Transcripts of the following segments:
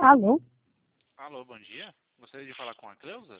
Alô? Alô, bom dia. Gostaria de falar com a Cleusa?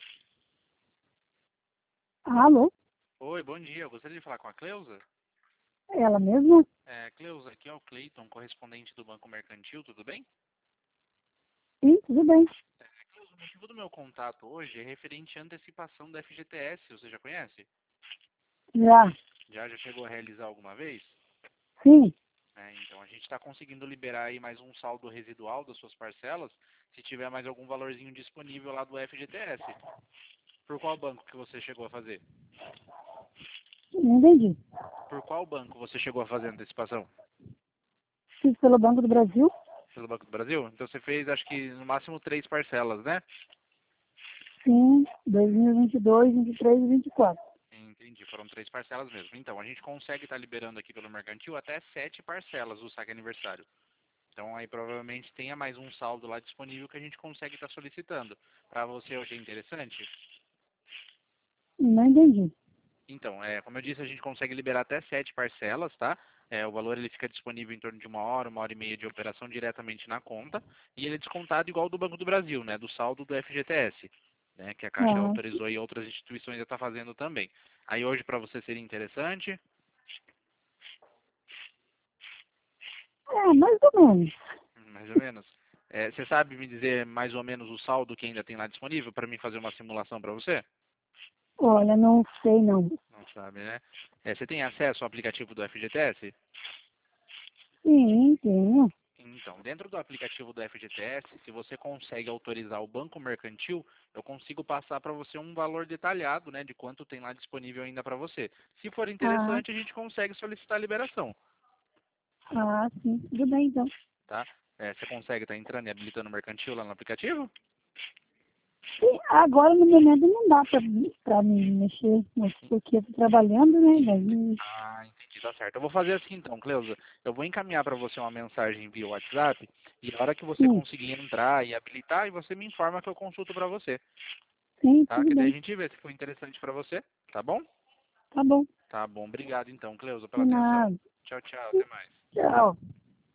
Alô? Oi, bom dia. Eu gostaria de falar com a Cleusa? Ela mesma? Cleusa, aqui é o Cleiton, correspondente do Banco Mercantil, tudo bem? Sim, tudo bem. Cleusa, o motivo do meu contato hoje é referente à antecipação da FGTS, você já conhece? Já. Já chegou a realizar alguma vez? Sim. Então a gente está conseguindo liberar aí mais um saldo residual das suas parcelas, se tiver mais algum valorzinho disponível lá do FGTS. Por qual banco que você chegou a fazer? Não entendi. Por qual banco você chegou a fazer a antecipação? Fiz pelo Banco do Brasil? Pelo Banco do Brasil? Então você fez, acho que no máximo 3 parcelas, né? Sim, 2022, 23 e 24. Entendi, foram 3 parcelas mesmo. Então, a gente consegue estar liberando aqui pelo Mercantil até 7 parcelas do saque aniversário. Então, aí provavelmente tenha mais um saldo lá disponível que a gente consegue estar solicitando. Para você hoje é interessante? Não entendi. Então, como eu disse, a gente consegue liberar até 7 parcelas, tá? O valor ele fica disponível em torno de uma hora e meia de operação diretamente na conta. E ele é descontado igual do Banco do Brasil, né? Do saldo do FGTS, né? Que a Caixa Ah, autorizou e outras instituições já estão fazendo também. Aí hoje para você seria interessante? mais ou menos. Mais ou menos. Você sabe me dizer mais ou menos o saldo que ainda tem lá disponível para mim fazer uma simulação para você? Olha, não sei não. Não sabe, né? Você tem acesso ao aplicativo do FGTS? Sim, tenho. Então, dentro do aplicativo do FGTS, se você consegue autorizar o Banco Mercantil, eu consigo passar para você um valor detalhado, né, de quanto tem lá disponível ainda para você. Se for Ah, interessante, a gente consegue solicitar a liberação, sim, tudo bem então. tá? Você consegue estar entrando e habilitando o Mercantil lá no aplicativo? Sim, agora no momento não dá pra me mexer, mas porque eu tô trabalhando, né? Daí, Entendi, tá certo. Eu vou fazer assim então, Cleusa. Eu vou encaminhar para você uma mensagem via WhatsApp e a hora que você sim, conseguir entrar e habilitar, e você me informa que eu consulto para você, sim, tá? tudo Que daí a bem. gente vê se foi interessante para você, tá bom? Tá bom. Tá bom. Obrigado então, Cleusa, pela De atenção. nada. Tchau, tchau. Até mais. Tchau.